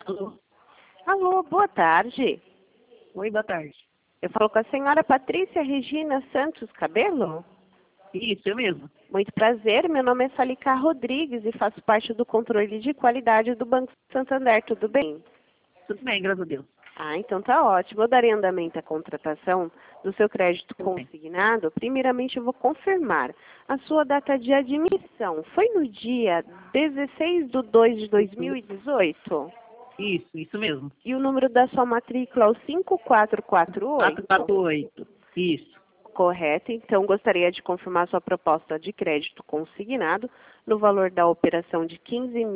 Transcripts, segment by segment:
Alô? Alô, boa tarde. Oi, boa tarde. Eu falo com a senhora Patrícia Regina Santos Cabelo? Isso, eu mesmo. Muito prazer, meu nome é Salica Rodrigues e faço parte do controle de qualidade do Banco Santander, tudo bem? Tudo bem, graças a Deus. Ah, então tá ótimo. Eu darei andamento à contratação do seu crédito Tudo bem. consignado. Primeiramente, eu vou confirmar. A sua data de admissão foi no dia 16 de 2 de 2018? Isso mesmo. E o número da sua matrícula é o 5448? 448. Isso. Correto. Então, gostaria de confirmar sua proposta de crédito consignado no valor da operação de R$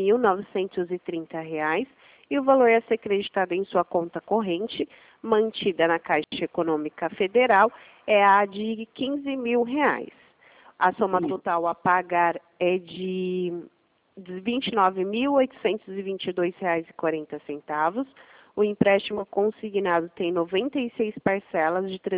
15.930 e o valor a ser creditado em sua conta corrente, mantida na Caixa Econômica Federal, é a de R$ 15.000. A soma total a pagar é de R$ 29.822,40. O empréstimo consignado tem 96 parcelas de R$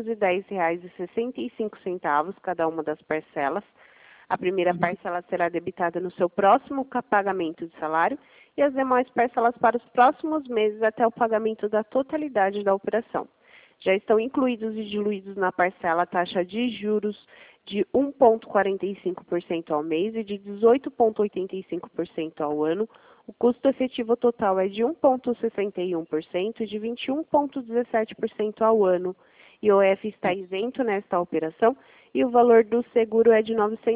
310,65 cada uma das parcelas. A primeira parcela será debitada no seu próximo pagamento de salário e as demais parcelas para os próximos meses até o pagamento da totalidade da operação. Já estão incluídos e diluídos na parcela a taxa de juros de 1,45% ao mês e de 18,85% ao ano. O custo efetivo total é de 1,61% e de 21,17% ao ano. IOF está isento nesta operação e o valor do seguro é de R$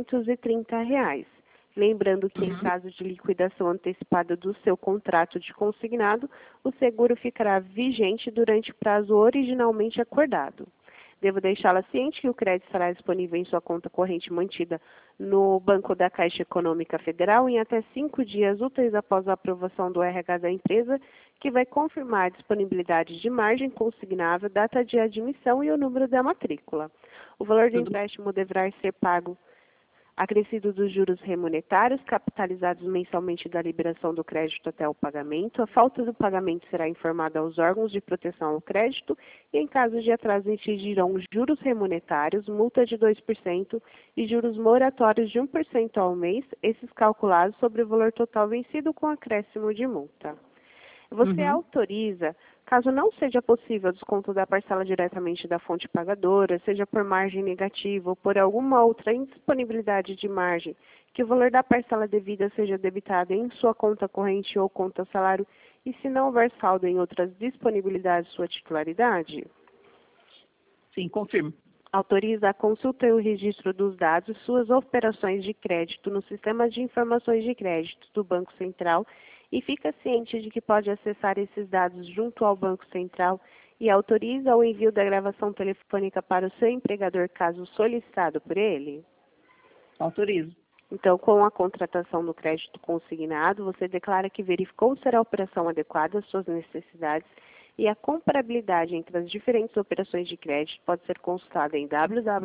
930. Lembrando que, em caso de liquidação antecipada do seu contrato de consignado, o seguro ficará vigente durante o prazo originalmente acordado. Devo deixá-la ciente que o crédito estará disponível em sua conta corrente mantida no Banco da Caixa Econômica Federal em até 5 dias úteis após a aprovação do RH da empresa, que vai confirmar a disponibilidade de margem consignável, data de admissão e o número da matrícula. O valor do empréstimo deverá ser pago acrescido dos juros remuneratários, capitalizados mensalmente da liberação do crédito até o pagamento. A falta do pagamento será informada aos órgãos de proteção ao crédito e, em caso de atraso, incidirão juros remuneratários, multa de 2% e juros moratórios de 1% ao mês, esses calculados sobre o valor total vencido com acréscimo de multa. Você autoriza, caso não seja possível o desconto da parcela diretamente da fonte pagadora, seja por margem negativa ou por alguma outra indisponibilidade de margem, que o valor da parcela devida seja debitado em sua conta corrente ou conta salário e se não houver saldo em outras disponibilidades sua titularidade? Sim, confirmo. Autoriza a consulta e o registro dos dados, suas operações de crédito no sistema de informações de crédito do Banco Central e fica ciente de que pode acessar esses dados junto ao Banco Central e autoriza o envio da gravação telefônica para o seu empregador caso solicitado por ele? Autorizo. Então, com a contratação do crédito consignado, você declara que verificou ser a operação adequada às suas necessidades e a comparabilidade entre as diferentes operações de crédito pode ser consultada em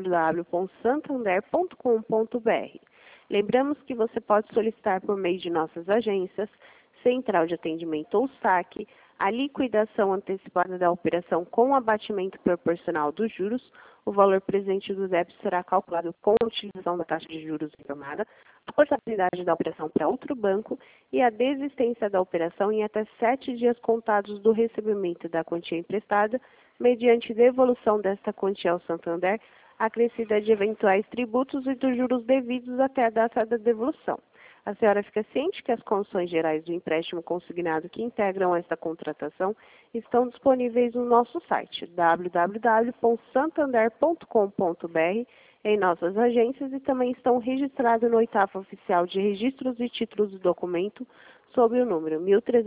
www.santander.com.br. Lembramos que você pode solicitar por meio de nossas agências, Central de Atendimento ou SAC, a liquidação antecipada da operação com abatimento proporcional dos juros. O valor presente do débito será calculado com a utilização da taxa de juros informada, a portabilidade da operação para outro banco e a desistência da operação em até 7 dias contados do recebimento da quantia emprestada, mediante devolução desta quantia ao Santander, acrescida de eventuais tributos e dos juros devidos até a data da devolução. A senhora fica ciente que as condições gerais do empréstimo consignado que integram esta contratação estão disponíveis no nosso site www.santander.com.br, em nossas agências e também estão registrados no 8º Oficial de Registros e Títulos do Documento sob o número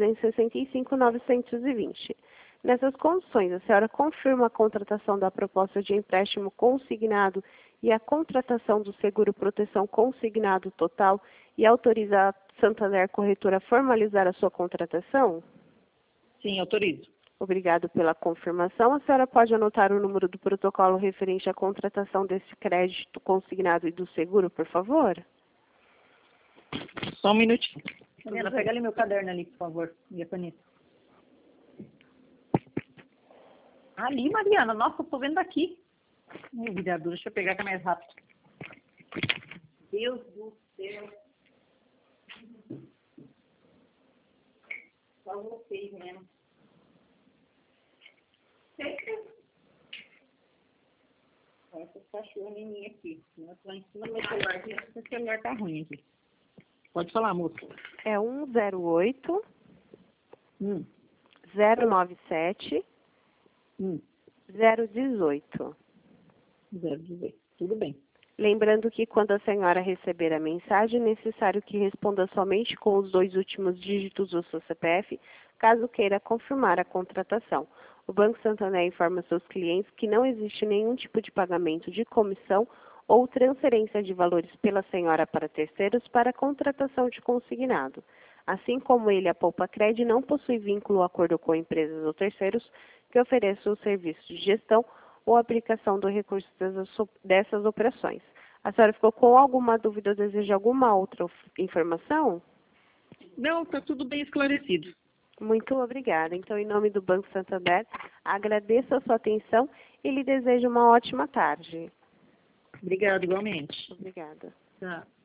1365-920. Nessas condições, a senhora confirma a contratação da proposta de empréstimo consignado e a contratação do seguro proteção consignado total e autoriza a Santander Corretora a formalizar a sua contratação? Sim, autorizo. Obrigado pela confirmação. A senhora pode anotar o número do protocolo referente à contratação desse crédito consignado e do seguro, por favor? Só um minutinho. Mariana, pega ali meu caderno ali, por favor, minha caneta. Ali, Mariana. Nossa, eu tô vendo daqui. Virador, deixa eu pegar que é mais rápido. Deus do céu. Só vocês mesmo. Olha essas cachorras em aqui. Lá em cima do meu celular aqui. O celular tá ruim aqui. Pode falar, moça. É 108 097 018. 018. Tudo bem. Lembrando que quando a senhora receber a mensagem, é necessário que responda somente com os 2 últimos dígitos do seu CPF, caso queira confirmar a contratação. O Banco Santander informa seus clientes que não existe nenhum tipo de pagamento de comissão ou transferência de valores pela senhora para terceiros para a contratação de consignado. Assim como ele, a Poupacred não possui vínculo ou acordo com empresas ou terceiros que ofereçam o serviço de gestão ou aplicação do recurso dessas operações. A senhora ficou com alguma dúvida ou deseja alguma outra informação? Não, tá tudo bem esclarecido. Muito obrigada. Então, em nome do Banco Santander, agradeço a sua atenção e lhe desejo uma ótima tarde. Obrigada, igualmente. Obrigada. Tá.